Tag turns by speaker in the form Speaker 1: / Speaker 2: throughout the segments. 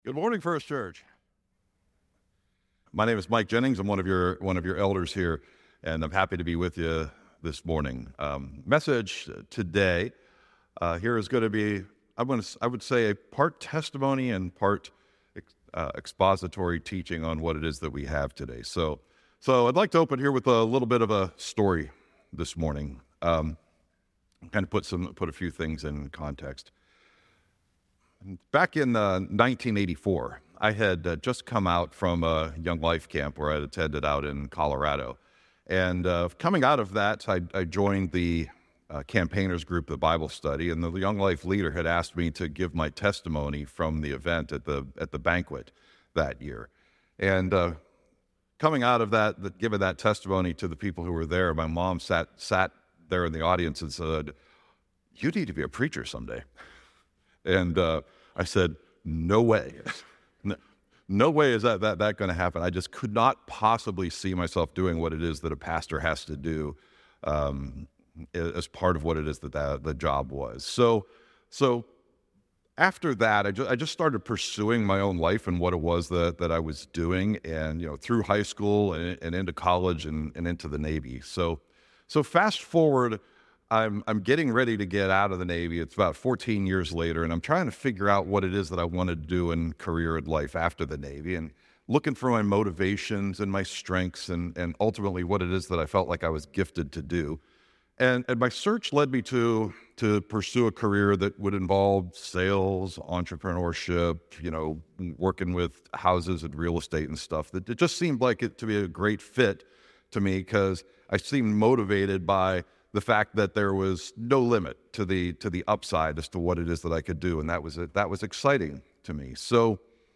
Speaker 1: Good morning, First Church. My name is Mike Jennings. I'm one of your elders here, and I'm happy to be with you this morning. Message today here is going to be, I would say, a part testimony and part expository teaching on what it is that we have today. So I'd like to open here with a little bit of a story this morning. Kind of put a few things in context. Back in 1984, I had just come out from a Young Life camp where I had attended out in Colorado. And coming out of that, I joined the campaigners group, the Bible study, and the Young Life leader had asked me to give my testimony from the event at the banquet that year. And coming out of that, giving that testimony to the people who were there, my mom sat there in the audience and said, "You need to be a preacher someday." And I said, "No way. No way is that going to happen." I just could not possibly see myself doing what it is that a pastor has to do as part of what it is that the job was. So after that, I just started pursuing my own life and what it was that I was doing, and through high school and into college and into the Navy. So fast forward. I'm getting ready to get out of the Navy. It's about 14 years later, and I'm trying to figure out what it is that I want to do in career and life after the Navy, and looking for my motivations and my strengths and ultimately what it is that I felt like I was gifted to do. And my search led me to pursue a career that would involve sales, entrepreneurship, working with houses and real estate and stuff. That it just seemed like it to be a great fit to me because I seemed motivated by the fact that there was no limit to the upside as to what it is that I could do, and that was exciting to me. So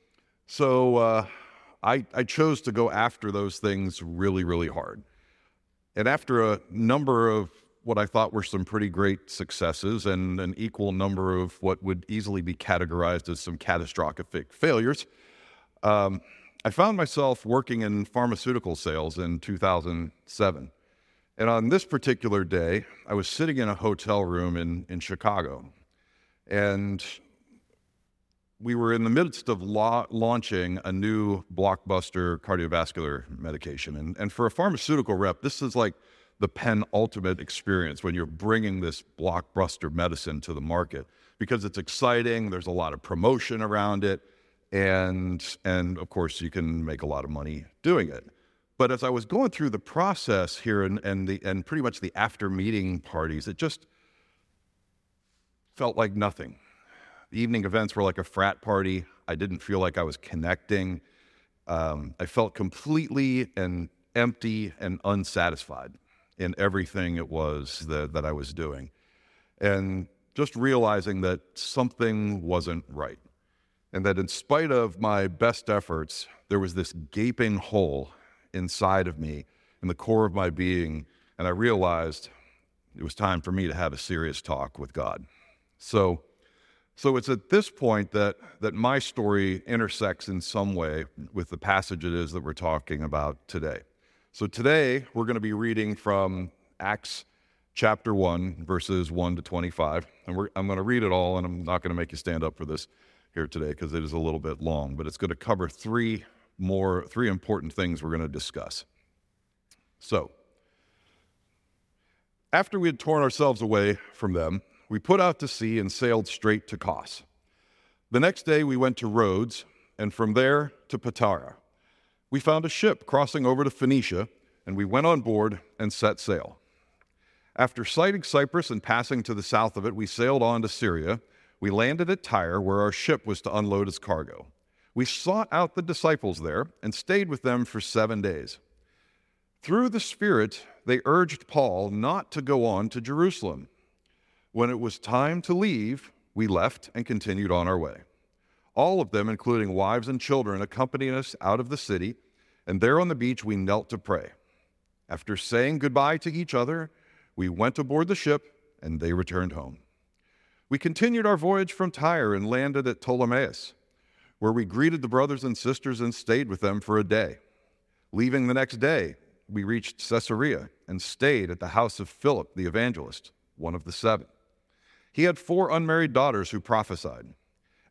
Speaker 1: I chose to go after those things really, really hard. And after a number of what I thought were some pretty great successes and an equal number of what would easily be categorized as some catastrophic failures, I found myself working in pharmaceutical sales in 2007. And on this particular day, I was sitting in a hotel room in Chicago, and we were in the midst of launching a new blockbuster cardiovascular medication. And for a pharmaceutical rep, this is like the penultimate experience when you're bringing this blockbuster medicine to the market because it's exciting, there's a lot of promotion around it, and of course you can make a lot of money doing it. But as I was going through the process here and pretty much the after meeting parties, it just felt like nothing. The evening events were like a frat party. I didn't feel like I was connecting. I felt completely and empty and unsatisfied in everything it was that I was doing. And just realizing that something wasn't right. And that in spite of my best efforts, there was this gaping hole inside of me, in the core of my being, and I realized it was time for me to have a serious talk with God. So it's at this point that my story intersects in some way with the passage it is that we're talking about today. So today we're going to be reading from Acts chapter 1, verses 1 to 25, and I'm going to read it all, and I'm not going to make you stand up for this here today because it is a little bit long, but it's going to cover three important things we're going to discuss. So, after we had torn ourselves away from them, we put out to sea and sailed straight to Kos. The next day we went to Rhodes, and from there to Patara. We found a ship crossing over to Phoenicia, and we went on board and set sail. After sighting Cyprus and passing to the south of it, we sailed on to Syria. We landed at Tyre, where our ship was to unload its cargo. We sought out the disciples there and stayed with them for 7 days. Through the Spirit, they urged Paul not to go on to Jerusalem. When it was time to leave, we left and continued on our way. All of them, including wives and children, accompanied us out of the city, and there on the beach we knelt to pray. After saying goodbye to each other, we went aboard the ship, and they returned home. We continued our voyage from Tyre and landed at Ptolemais, where we greeted the brothers and sisters and stayed with them for a day. Leaving the next day, we reached Caesarea and stayed at the house of Philip the evangelist, one of the 7. He had 4 unmarried daughters who prophesied.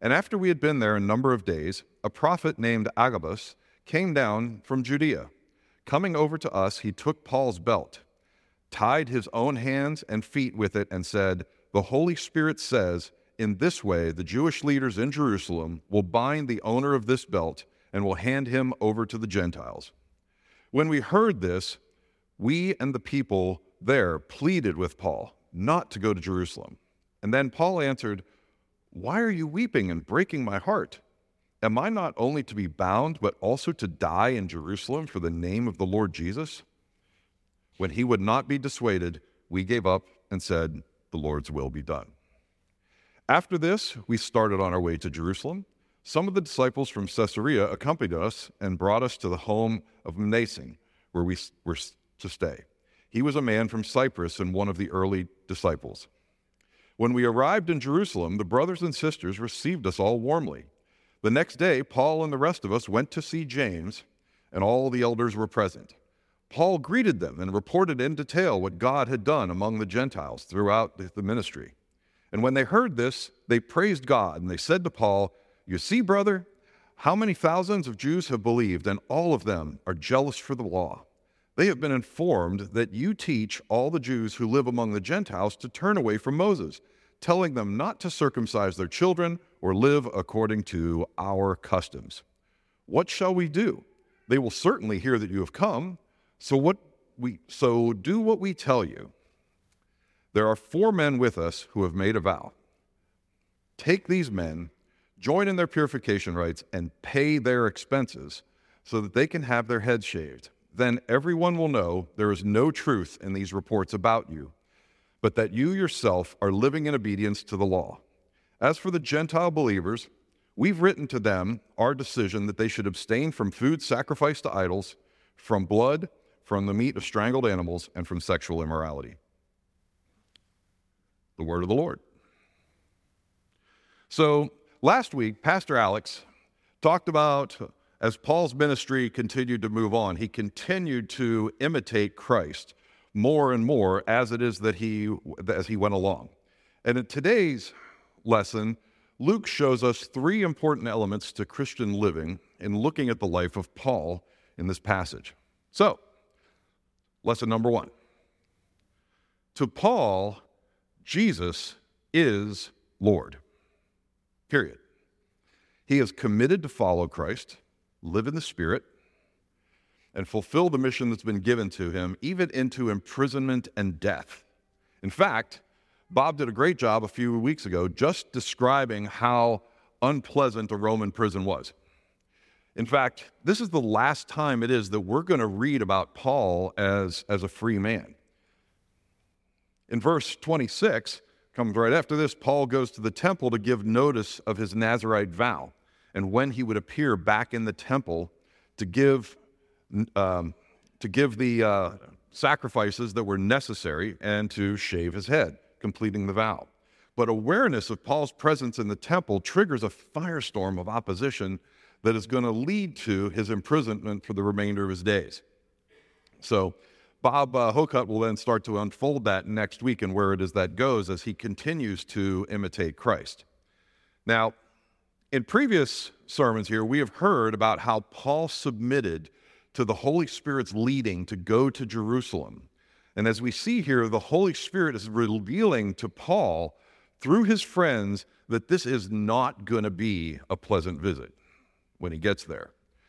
Speaker 1: And after we had been there a number of days, a prophet named Agabus came down from Judea. Coming over to us, he took Paul's belt, tied his own hands and feet with it, and said, "The Holy Spirit says, in this way the Jewish leaders in Jerusalem will bind the owner of this belt and will hand him over to the Gentiles." When we heard this, we and the people there pleaded with Paul not to go to Jerusalem. And then Paul answered, "Why are you weeping and breaking my heart? Am I not only to be bound, but also to die in Jerusalem for the name of the Lord Jesus?" When he would not be dissuaded, we gave up and said, "The Lord's will be done." After this, we started on our way to Jerusalem. Some of the disciples from Caesarea accompanied us and brought us to the home of Mnason, where we were to stay. He was a man from Cyprus and one of the early disciples. When we arrived in Jerusalem, the brothers and sisters received us all warmly. The next day, Paul and the rest of us went to see James, and all the elders were present. Paul greeted them and reported in detail what God had done among the Gentiles throughout the ministry. And when they heard this, they praised God, and they said to Paul, "You see, brother, how many thousands of Jews have believed, and all of them are jealous for the law. They have been informed that you teach all the Jews who live among the Gentiles to turn away from Moses, telling them not to circumcise their children or live according to our customs. What shall we do? They will certainly hear that you have come, so do what we tell you. There are 4 men with us who have made a vow. Take these men, join in their purification rites, and pay their expenses so that they can have their heads shaved. Then everyone will know there is no truth in these reports about you, but that you yourself are living in obedience to the law. As for the Gentile believers, we've written to them our decision that they should abstain from food sacrificed to idols, from blood, from the meat of strangled animals, and from sexual immorality." The word of the Lord. So last week, Pastor Alex talked about, as Paul's ministry continued to move on, he continued to imitate Christ more and more as he went along. And in today's lesson, Luke shows us 3 important elements to Christian living in looking at the life of Paul in this passage. So, lesson number 1. To Paul, Jesus is Lord. Period. He is committed to follow Christ, live in the Spirit, and fulfill the mission that's been given to him, even into imprisonment and death. In fact, Bob did a great job a few weeks ago just describing how unpleasant a Roman prison was. In fact, this is the last time it is that we're going to read about Paul as a free man. In verse 26, comes right after this, Paul goes to the temple to give notice of his Nazirite vow, and when he would appear back in the temple to give the sacrifices that were necessary and to shave his head, completing the vow. But awareness of Paul's presence in the temple triggers a firestorm of opposition that is going to lead to his imprisonment for the remainder of his days. So Bob Hokut will then start to unfold that next week and where it is that goes as he continues to imitate Christ. Now, in previous sermons here, we have heard about how Paul submitted to the Holy Spirit's leading to go to Jerusalem. And as we see here, the Holy Spirit is revealing to Paul through his friends that this is not going to be a pleasant visit when he gets there.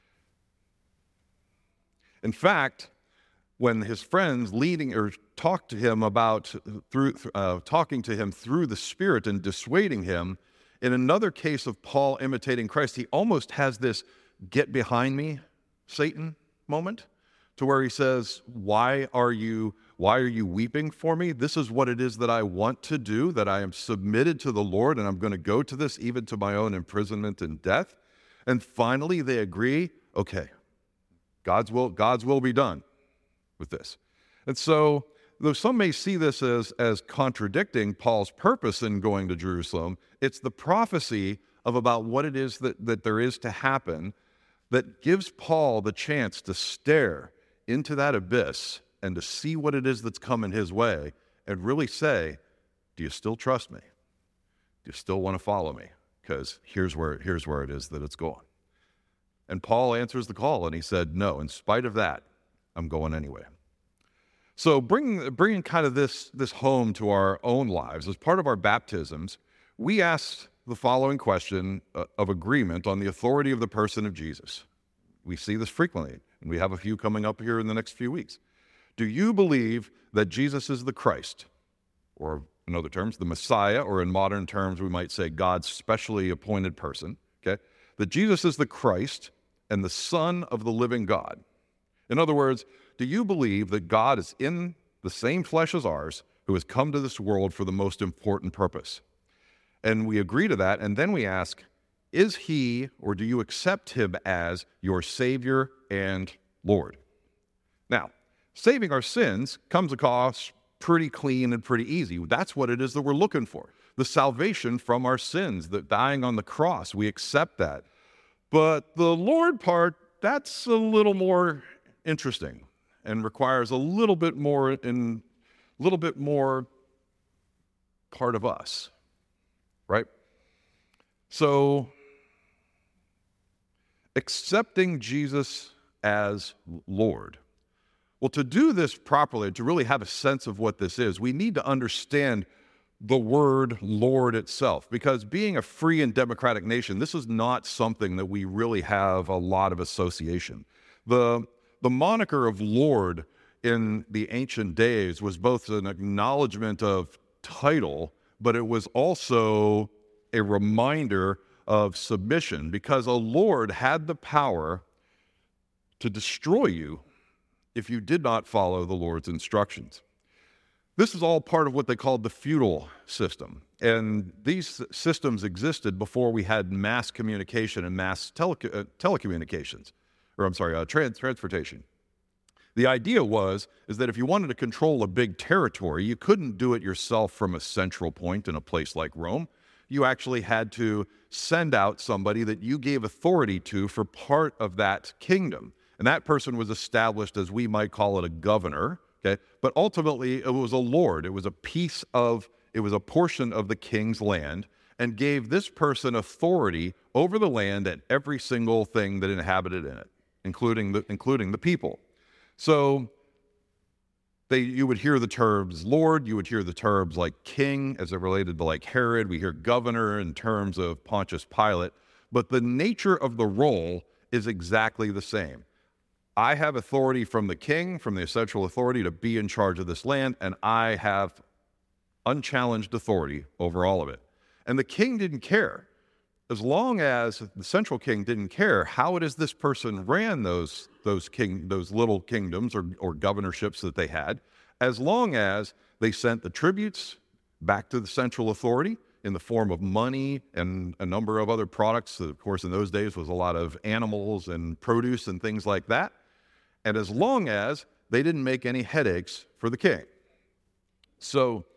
Speaker 1: In fact, when his friends talking to him through the Spirit and dissuading him, in another case of Paul imitating Christ, he almost has this "get behind me, Satan" moment, to where he says, why are you weeping for me? This is what it is that I want to do, that I am submitted to the Lord, and I'm going to go to this even to my own imprisonment and death. And finally they agree, okay, God's will be done with this. And so, though some may see this as contradicting Paul's purpose in going to Jerusalem, it's the prophecy of about what it is that there is to happen that gives Paul the chance to stare into that abyss and to see what it is that's coming his way and really say, do you still trust me? Do you still want to follow me? because here's where it is that it's going. And Paul answers the call, and he said, no, in spite of that, I'm going anyway. So bringing kind of this home to our own lives, as part of our baptisms, we ask the following question of agreement on the authority of the person of Jesus. We see this frequently, and we have a few coming up here in the next few weeks. Do you believe that Jesus is the Christ, or in other terms, the Messiah, or in modern terms, we might say God's specially appointed person, okay? That Jesus is the Christ and the Son of the living God. In other words, do you believe that God is in the same flesh as ours, who has come to this world for the most important purpose? And we agree to that, and then we ask, is he, or do you accept him as your Savior and Lord? Now, saving our sins comes across pretty clean and pretty easy. That's what it is that we're looking for. The salvation from our sins, the dying on the cross, we accept that. But the Lord part, that's a little more interesting and requires a little bit more part of us, right? So, accepting Jesus as Lord. Well, to do this properly, to really have a sense of what this is, we need to understand the word Lord itself, because being a free and democratic nation, this is not something that we really have a lot of association. The moniker of Lord in the ancient days was both an acknowledgement of title, but it was also a reminder of submission, because a lord had the power to destroy you if you did not follow the Lord's instructions. This is all part of what they called the feudal system. And these systems existed before we had mass communication and mass telecommunications, transportation. The idea is that if you wanted to control a big territory, you couldn't do it yourself from a central point in a place like Rome. You actually had to send out somebody that you gave authority to for part of that kingdom. And that person was established as, we might call it, a governor, okay? But ultimately, it was a lord. It was a portion of the king's land, and gave this person authority over the land and every single thing that inhabited in it, including the people. So you would hear the terms Lord, you would hear the terms like king as it related to like Herod. We hear governor in terms of Pontius Pilate, but the nature of the role is exactly the same. I have authority from the king, from the essential authority to be in charge of this land, and I have unchallenged authority over all of it. And the king didn't care. As long as the central king didn't care how it is this person ran those little kingdoms or governorships that they had, as long as they sent the tributes back to the central authority in the form of money and a number of other products. Of course, in those days was a lot of animals and produce and things like that. And as long as they didn't make any headaches for the king. So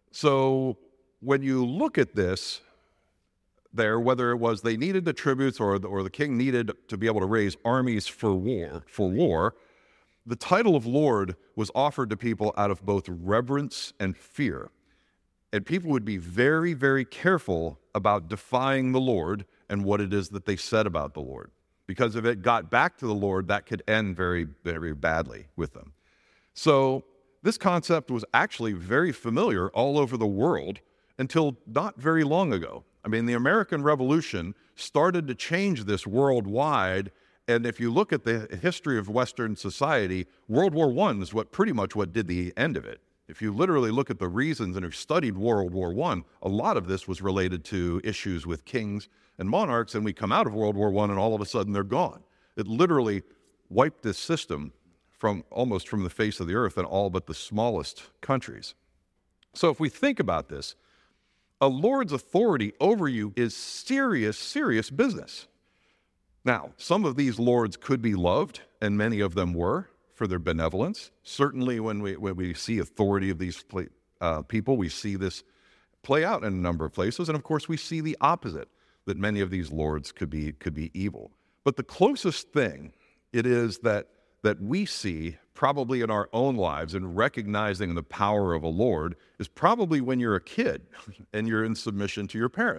Speaker 1: when you look at this, whether it was they needed the tributes or the king needed to be able to raise armies for war, the title of Lord was offered to people out of both reverence and fear. And people would be very, very careful about defying the Lord and what it is that they said about the Lord. Because if it got back to the Lord, that could end very, very badly with them. So this concept was actually very familiar all over the world until not very long ago. I mean, the American Revolution started to change this worldwide, and if you look at the history of Western society, World War I is pretty much what did the end of it. If you literally look at the reasons and have studied World War I, a lot of this was related to issues with kings and monarchs, and we come out of World War I and all of a sudden they're gone. It literally wiped this system almost from the face of the earth in all but the smallest countries. So if we think about this, a lord's authority over you is serious, serious business. Now, some of these lords could be loved, and many of them were, for their benevolence. Certainly when we see authority of these people, we see this play out in a number of places. And of course, we see the opposite, that many of these lords could be evil. But the closest thing it is that we see probably in our own lives in recognizing the power of a lord is probably when you're a kid and you're in submission to your parents.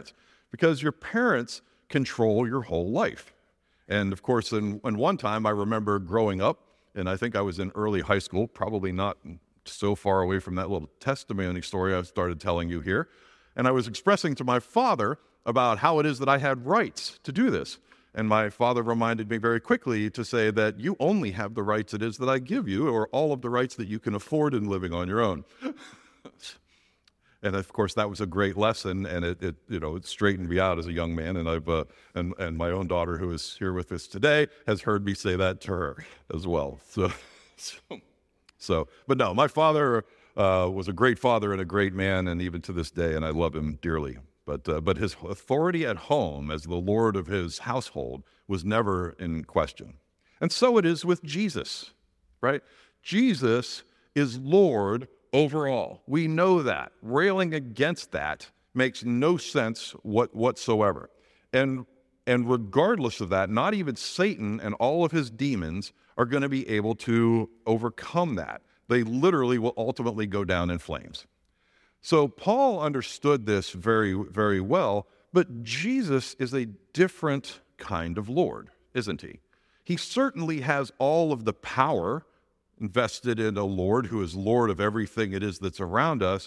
Speaker 1: because your parents control your whole life. And of course, in one time, I remember growing up, and I think I was in early high school, probably not so far away from that little testimony story I've started telling you here. And I was expressing to my father about how it is that I had rights to do this. And my father reminded me very quickly to say that you only have the rights it is that I give you, or all of the rights that you can afford in living on your own. And of course, that was a great lesson, and it straightened me out as a young man. And and my own daughter, who is here with us today, has heard me say that to her as well. But no, my father was a great father and a great man, and even to this day, and I love him dearly. But his authority at home as the Lord of his household was never in question. And so it is with Jesus, right? Jesus is Lord over all. We know that. Railing against that makes no sense whatsoever. And regardless of that, not even Satan and all of his demons are going to be able to overcome that. They literally will ultimately go down in flames. So Paul understood this very, very well, but Jesus is a different kind of Lord, isn't he? He certainly has all of the power invested in a Lord who is Lord of everything it is that's around us,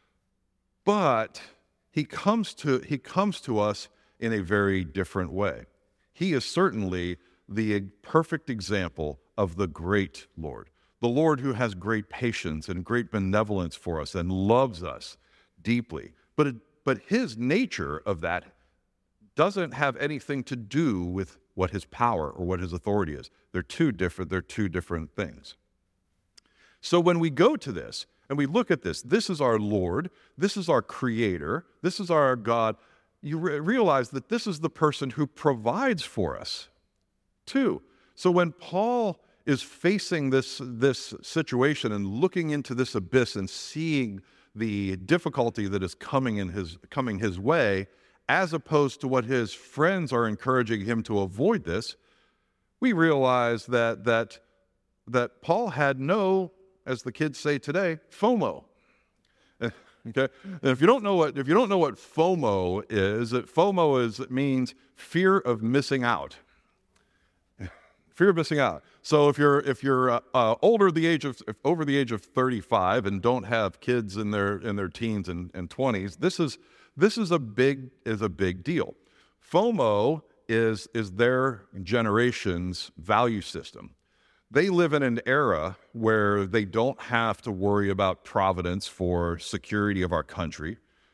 Speaker 1: but he comes to us in a very different way. He is certainly the perfect example of the great Lord, the Lord who has great patience and great benevolence for us and loves us deeply. But his nature of that doesn't have anything to do with what his power or what his authority is. They're two different things. So when we go to this and we look at this is our Lord, this is our Creator, this is our God, you realize that this is the person who provides for us too. So when Paul is facing this situation and looking into this abyss and seeing the difficulty that is coming his way, as opposed to what his friends are encouraging him to avoid this, we realize that Paul had no, as the kids say today, FOMO. Okay, and if you don't know what FOMO is, it means fear of missing out. Fear of missing out. So if you're over the age of 35 and don't have kids in their teens and 20s, this is a big deal. FOMO is their generation's value system. They live in an era where they don't have to worry about providence for security of our country.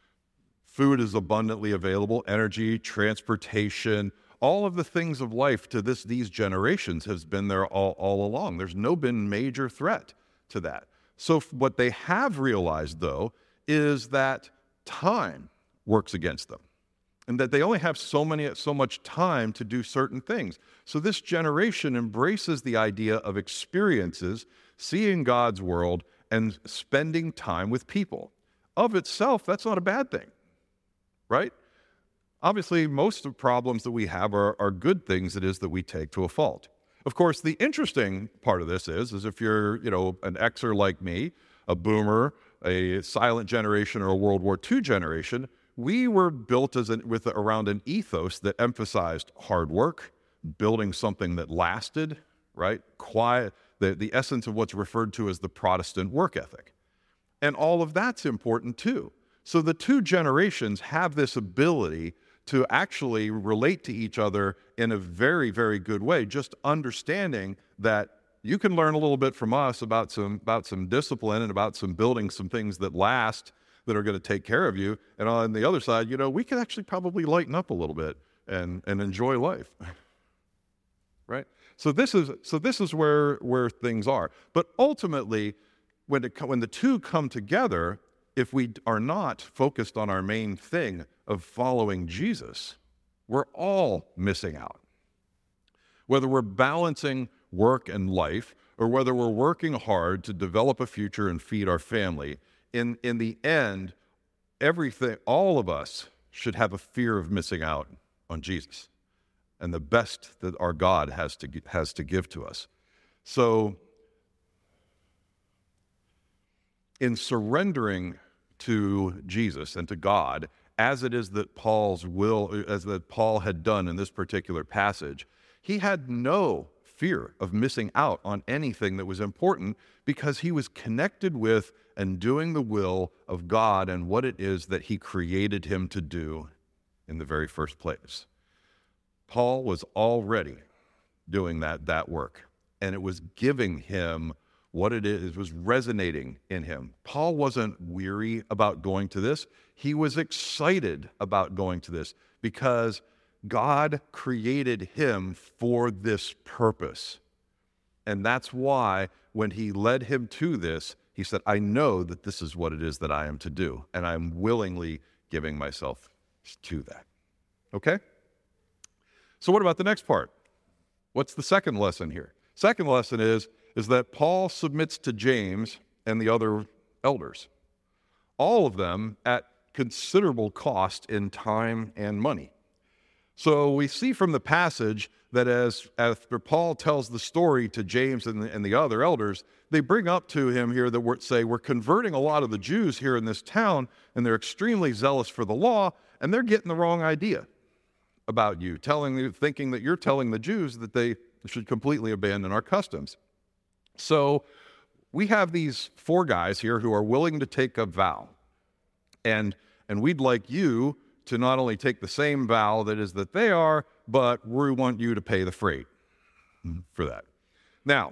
Speaker 1: Food is abundantly available, energy, transportation, all of the things of life to these generations has been there all along. There's been major threat to that. So what they have realized, though, is that time works against them, and that they only have so much time to do certain things. So this generation embraces the idea of experiences, seeing God's world, and spending time with people. Of itself, that's not a bad thing, right? Obviously, most of the problems that we have are good things it is that we take to a fault. Of course, the interesting part of this is if you're, an Xer like me, a boomer, a silent generation, or a World War II generation, we were built around an ethos that emphasized hard work, building something that lasted, right? Quiet, the essence of what's referred to as the Protestant work ethic. And all of that's important too. So the two generations have this ability to actually relate to each other in a very, very good way, just understanding that you can learn a little bit from us about some discipline and about some building some things that last, that are going to take care of you. And on the other side, we can actually probably lighten up a little bit and enjoy life. Right? So this is where things are. But ultimately, when the two come together, if we are not focused on our main thing of following Jesus, we're all missing out. Whether we're balancing work and life, or whether we're working hard to develop a future and feed our family, in the end, all of us should have a fear of missing out on Jesus and the best that our God has to give to us. So, in surrendering to Jesus and to God as it is that Paul's will, as that Paul had done in this particular passage, he had no fear of missing out on anything that was important because he was connected with and doing the will of God and what it is that he created him to do in the very first place. Paul was already doing that work, and it was giving him what it is. It was resonating in him. Paul wasn't weary about going to this. He was excited about going to this because God created him for this purpose. And that's why when he led him to this, he said, I know that this is what it is that I am to do, and I'm willingly giving myself to that. Okay? So what about the next part? What's the second lesson here? Second lesson is that Paul submits to James and the other elders, all of them at considerable cost in time and money. So we see from the passage that as after Paul tells the story to James and the other elders, they bring up to him here that we're converting a lot of the Jews here in this town, and they're extremely zealous for the law, and they're getting the wrong idea about you, thinking that you're telling the Jews that they should completely abandon our customs. So we have these 4 guys here who are willing to take a vow, and we'd like you to not only take the same vow that is that they are, but we want you to pay the freight for that. Now,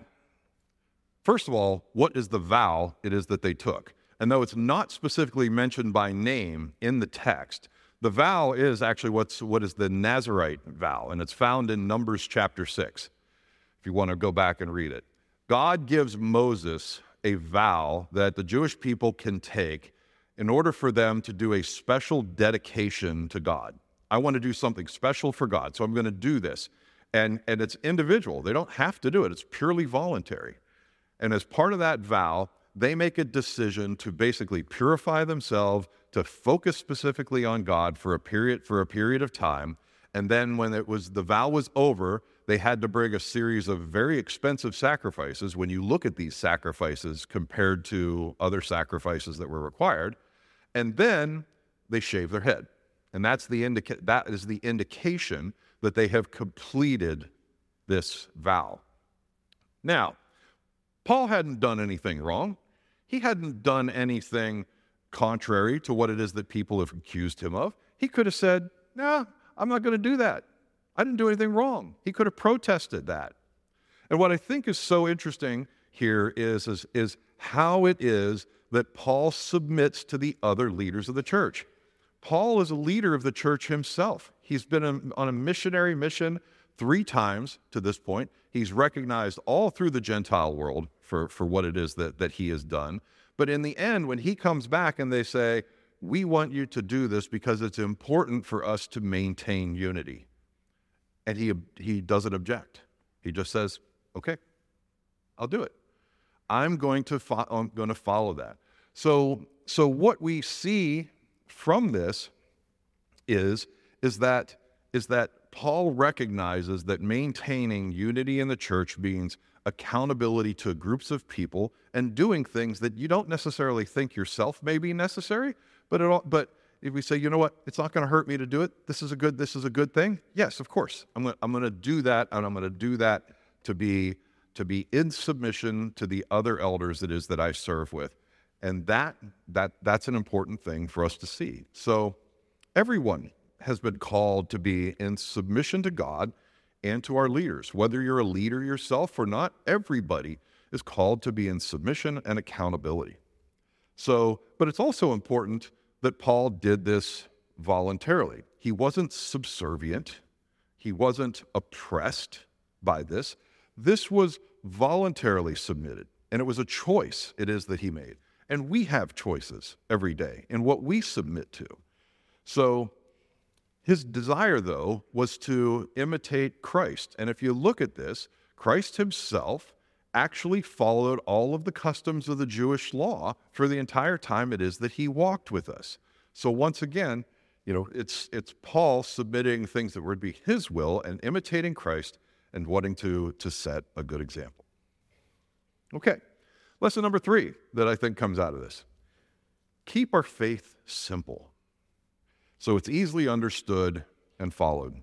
Speaker 1: first of all, what is the vow it is that they took? And though it's not specifically mentioned by name in the text, the vow is actually what is the Nazirite vow, and it's found in Numbers chapter 6, if you want to go back and read it. God gives Moses a vow that the Jewish people can take in order for them to do a special dedication to God. I want to do something special for God, so I'm going to do this. And it's individual. They don't have to do it. It's purely voluntary. And as part of that vow, they make a decision to basically purify themselves, to focus specifically on God for a period of time. And then when the vow was over, they had to bring a series of very expensive sacrifices. When you look at these sacrifices compared to other sacrifices that were required, and then they shave their head. And that is the indication that they have completed this vow. Now, Paul hadn't done anything wrong. He hadn't done anything contrary to what it is that people have accused him of. He could have said, "No, I'm not going to do that. I didn't do anything wrong." He could have protested that. And what I think is so interesting here is how it is that Paul submits to the other leaders of the church. Paul is a leader of the church himself. He's been on a missionary mission 3 times to this point. He's recognized all through the Gentile world for what it is that he has done. But in the end, when he comes back and they say, "We want you to do this because it's important for us to maintain unity," and he doesn't object. He just says, "Okay, I'll do it. I'm going to follow that." So what we see from this is that Paul recognizes that maintaining unity in the church means accountability to groups of people and doing things that you don't necessarily think yourself may be necessary, but if we say, you know what, it's not going to hurt me to do it. This is a good thing. Yes, of course, I'm going to do that, and I'm going to do that to be in submission to the other elders it is that I serve with. And that's an important thing for us to see. So everyone has been called to be in submission to God and to our leaders. Whether you're a leader yourself or not, everybody is called to be in submission and accountability. So, but it's also important that Paul did this voluntarily. He wasn't subservient. He wasn't oppressed by this. This was voluntarily submitted, and it was a choice it is that he made. And we have choices every day in what we submit to. So his desire, though, was to imitate Christ. And if you look at this, Christ himself actually followed all of the customs of the Jewish law for the entire time it is that he walked with us. So once again, it's Paul submitting things that would be his will and imitating Christ and wanting to set a good example. Okay. Lesson number 3 that I think comes out of this. Keep our faith simple. So it's easily understood and followed.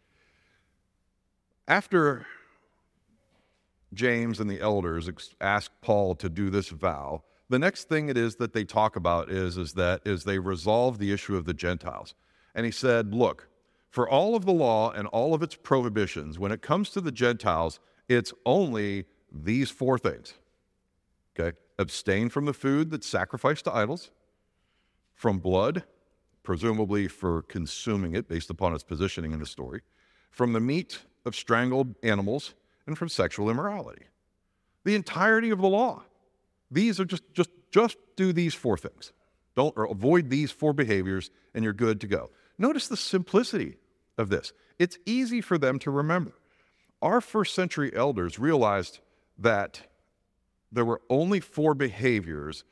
Speaker 1: After James and the elders asked Paul to do this vow, the next thing it is that they talk about is they resolve the issue of the Gentiles. And he said, look, for all of the law and all of its prohibitions, when it comes to the Gentiles, it's only these four things. Okay? Abstain from the food that's sacrificed to idols, from blood, presumably for consuming it based upon its positioning in the story, from the meat of strangled animals, and from sexual immorality. The entirety of the law. These are just do these four things. Don't or avoid these four behaviors, and you're good to go. Notice the simplicity of this. It's easy for them to remember. Our first century elders realized that there were only four behaviors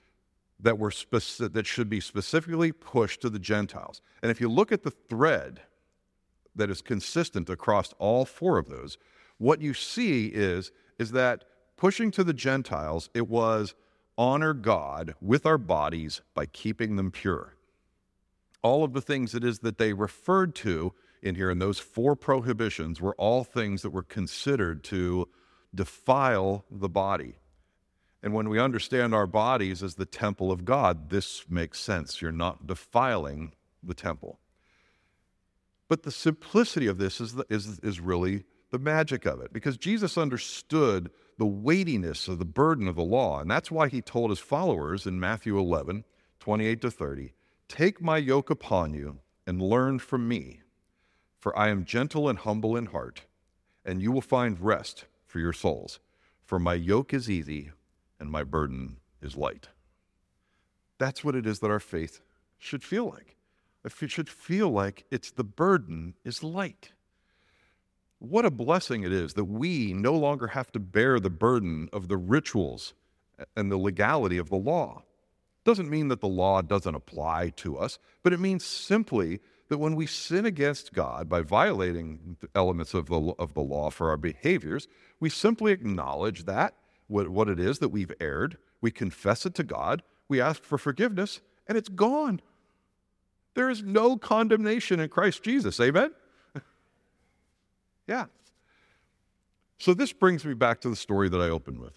Speaker 1: that should be specifically pushed to the Gentiles. And if you look at the thread that is consistent across all four of those, what you see is that pushing to the Gentiles, it was honor God with our bodies by keeping them pure. All of the things it is that they referred to in here in those four prohibitions were all things that were considered to defile the body. And when we understand our bodies as the temple of God, this makes sense. You're not defiling the temple. But the simplicity of this is really the magic of it, because Jesus understood the weightiness of the burden of the law, and that's why he told his followers in Matthew 11, 28-30, "Take my yoke upon you and learn from me, for I am gentle and humble in heart, and you will find rest for your souls. For my yoke is easy and my burden is light." That's what it is that our faith should feel like. It should feel like the burden is light. What a blessing it is that we no longer have to bear the burden of the rituals and the legality of the law. It doesn't mean that the law doesn't apply to us, but it means simply that when we sin against God by violating the elements of the law for our behaviors, we simply acknowledge that, what it is that we've erred, we confess it to God, we ask for forgiveness, and it's gone. There is no condemnation in Christ Jesus. Amen? Yeah. So this brings me back to the story that I opened with.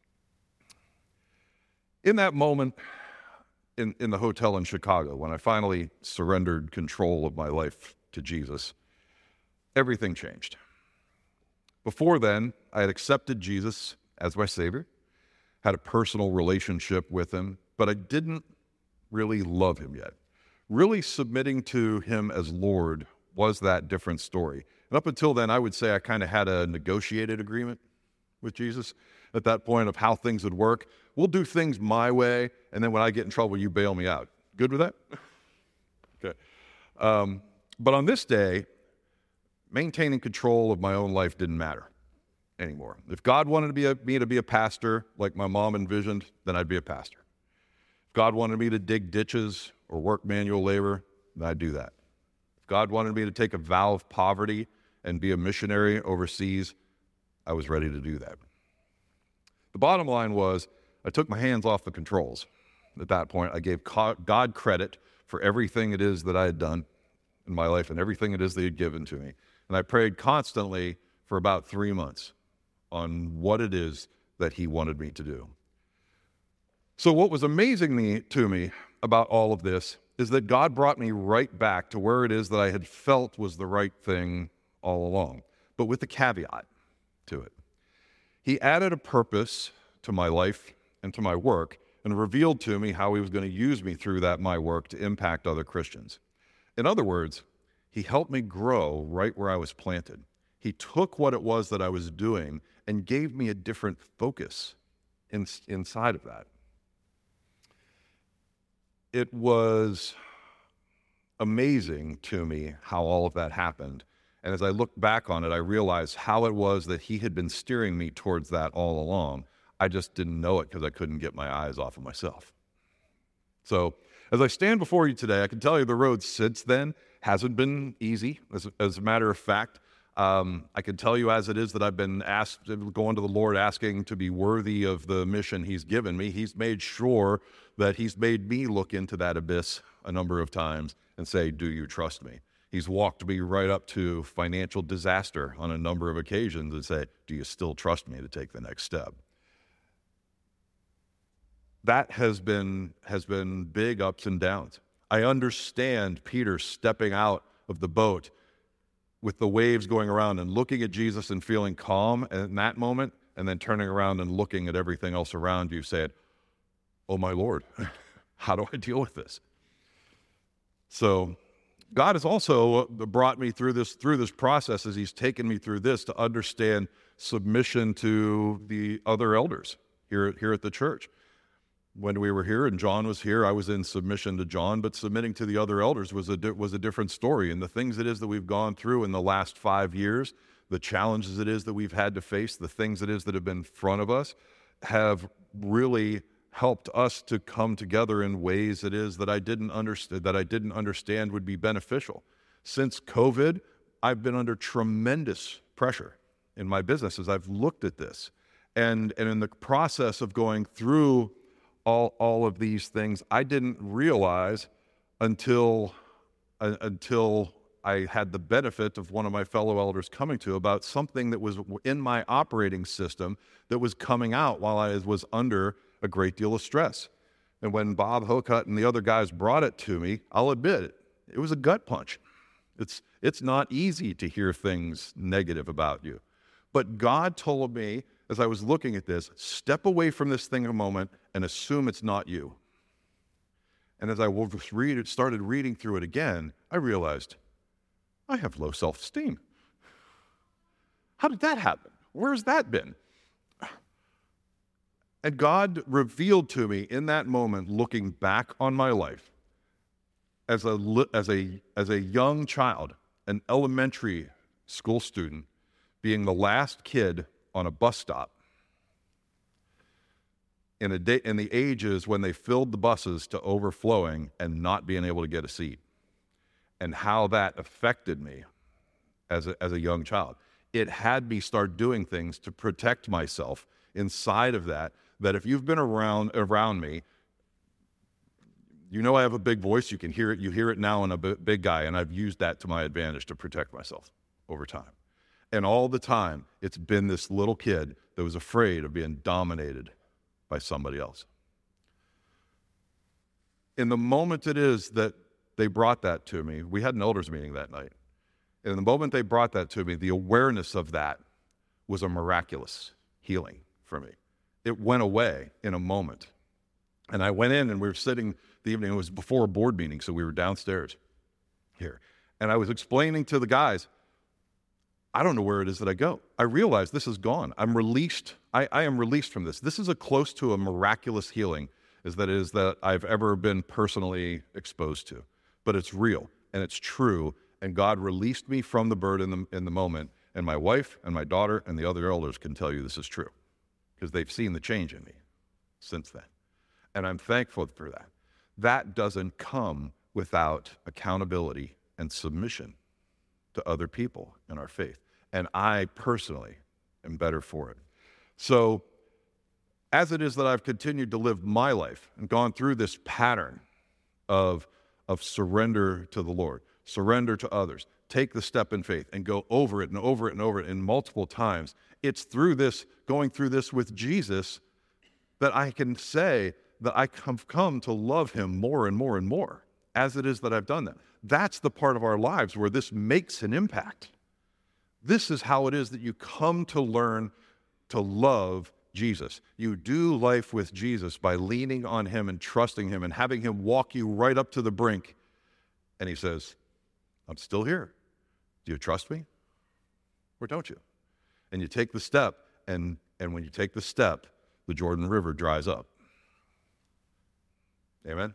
Speaker 1: In that moment in the hotel in Chicago, when I finally surrendered control of my life to Jesus, everything changed. Before then, I had accepted Jesus as my Savior, had a personal relationship with him, but I didn't really love him yet. Really submitting to him as Lord was that different story. And up until then, I would say I kind of had a negotiated agreement with Jesus at that point of how things would work. We'll do things my way, and then when I get in trouble, you bail me out. Good with that? Okay. But on this day, maintaining control of my own life didn't matter anymore. If God wanted me to be a pastor like my mom envisioned, then I'd be a pastor. If God wanted me to dig ditches or work manual labor, then I'd do that. If God wanted me to take a vow of poverty and be a missionary overseas, I was ready to do that. The bottom line was I took my hands off the controls. At that point, I gave God credit for everything it is that I had done in my life and everything it is that he had given to me. And I prayed constantly for about 3 months on what it is that he wanted me to do. So what was amazing to me about all of this is that God brought me right back to where it is that I had felt was the right thing all along, but with a caveat to it. He added a purpose to my life and to my work and revealed to me how he was going to use me through that, my work, to impact other Christians. In other words, he helped me grow right where I was planted. He took what it was that I was doing and gave me a different focus inside of that. It was amazing to me how all of that happened. And as I look back on it, I realized how it was that he had been steering me towards that all along. I just didn't know it because I couldn't get my eyes off of myself. So as I stand before you today, I can tell you the road since then hasn't been easy. As a matter of fact, I can tell you as it is that I've been going to the Lord asking to be worthy of the mission he's given me. He's made sure that he's made me look into that abyss a number of times and say, do you trust me? He's walked me right up to financial disaster on a number of occasions and say, do you still trust me to take the next step? That has been big ups and downs. I understand Peter stepping out of the boat with the waves going around and looking at Jesus and feeling calm in that moment, and then turning around and looking at everything else around you, saying, oh my Lord, how do I deal with this? So God has also brought me through this process as he's taken me through this to understand submission to the other elders here at the church. When we were here and John was here, I was in submission to John, but submitting to the other elders was a different story. And the things it is that we've gone through in the last 5 years, the challenges it is that we've had to face, the things it is that have been in front of us, have really helped us to come together in ways it is that I didn't understand would be beneficial. Since COVID, I've been under tremendous pressure in my business as I've looked at this. And in the process of going through all of these things, I didn't realize until I had the benefit of one of my fellow elders coming to about something that was in my operating system that was coming out while I was under a great deal of stress. And when Bob Hokut and the other guys brought it to me, I'll admit it was a gut punch. It's not easy to hear things negative about you. But God told me, as I was looking at this, step away from this thing a moment and assume it's not you. And as I started reading through it again, I realized I have low self-esteem. How did that happen? Where's that been? And God revealed to me in that moment, looking back on my life, as a young child, an elementary school student, being the last kid on a bus stop in the ages when they filled the buses to overflowing and not being able to get a seat, and how that affected me as a young child. It had me start doing things to protect myself inside of that if you've been around me, you know I have a big voice. You can hear it. You hear it now in a big guy, and I've used that to my advantage to protect myself over time. And all the time, it's been this little kid that was afraid of being dominated by somebody else. In the moment it is that they brought that to me, we had an elders meeting that night. And in the moment they brought that to me, the awareness of that was a miraculous healing for me. It went away in a moment. And I went in and we were sitting the evening, it was before a board meeting, so we were downstairs here. And I was explaining to the guys, I don't know where it is that I go. I realize this is gone. I'm released. I am released from this. This is as close to a miraculous healing as that I've ever been personally exposed to. But it's real and it's true. And God released me from the burden in the moment. And my wife and my daughter and the other elders can tell you this is true because they've seen the change in me since then. And I'm thankful for that. That doesn't come without accountability and submission to other people in our faith. And I personally am better for it. So as it is that I've continued to live my life and gone through this pattern of surrender to the Lord, surrender to others, take the step in faith and go over it and over it and over it in multiple times, it's through this, going through this with Jesus, that I can say that I have come to love him more and more and more as it is that I've done that. That's the part of our lives where this makes an impact. This is how it is that you come to learn to love Jesus. You do life with Jesus by leaning on him and trusting him and having him walk you right up to the brink. And he says, I'm still here. Do you trust me? Or don't you? And you take the step, and when you take the step, the Jordan River dries up. Amen?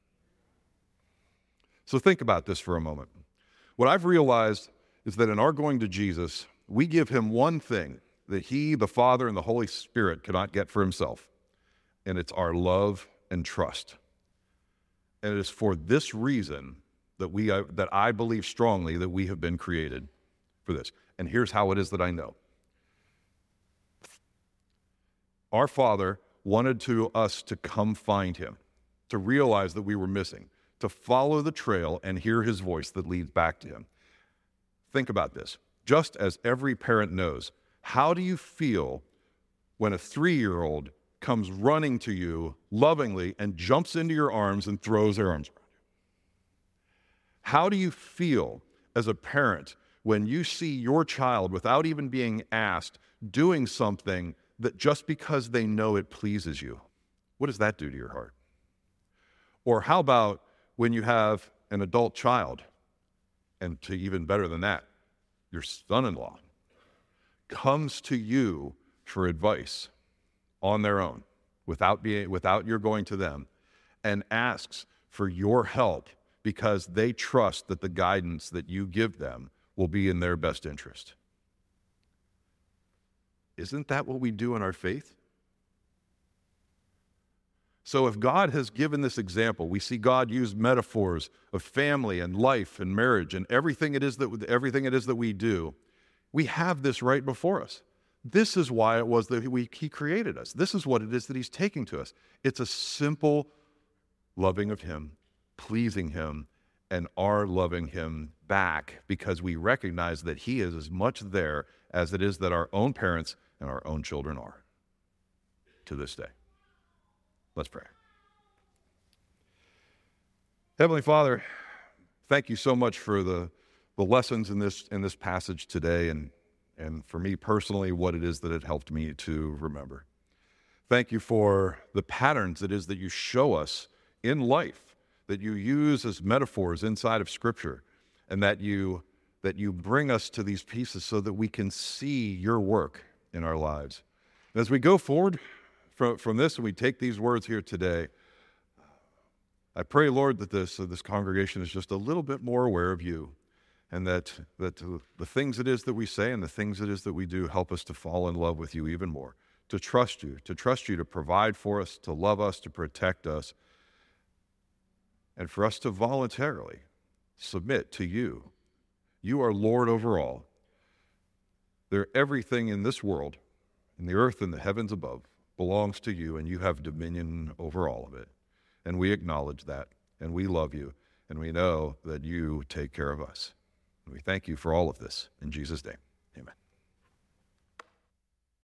Speaker 1: So think about this for a moment. What I've realized is that in our going to Jesus, we give him one thing that he, the Father, and the Holy Spirit cannot get for himself, and it's our love and trust. And it is for this reason that I believe strongly that we have been created for this. And here's how it is that I know. Our Father wanted us to come find him, to realize that we were missing, to follow the trail and hear his voice that leads back to him. Think about this. Just as every parent knows, how do you feel when a 3-year-old comes running to you lovingly and jumps into your arms and throws their arms around you? How do you feel as a parent when you see your child, without even being asked, doing something that just because they know it pleases you? What does that do to your heart? Or how about when you have an adult child, and to even better than that, your son-in-law comes to you for advice on their own, without your going to them, and asks for your help because they trust that the guidance that you give them will be in their best interest. Isn't that what we do in our faith? So if God has given this example, we see God use metaphors of family and life and marriage and everything it is that we do. We have this right before us. This is why it was that He created us. This is what it is that He's taking to us. It's a simple loving of Him, pleasing Him, and our loving Him back, because we recognize that He is as much there as it is that our own parents and our own children are to this day. Let's pray. Heavenly Father, thank you so much for the lessons in this passage today, and for me personally, what it is that it helped me to remember. Thank you for the patterns it is that you show us in life, that you use as metaphors inside of Scripture, and that you bring us to these pieces so that we can see your work in our lives. And as we go forward from this and we take these words here today, I pray, Lord, that this congregation is just a little bit more aware of you, and that the things it is that we say and the things it is that we do help us to fall in love with you even more, to trust you to provide for us, to love us, to protect us, and for us to voluntarily submit to you. You are Lord over all. Everything in this world, in the earth and the heavens above, belongs to you, and you have dominion over all of it. And we acknowledge that, and we love you, and we know that you take care of us. And we thank you for all of this. In Jesus' name, amen.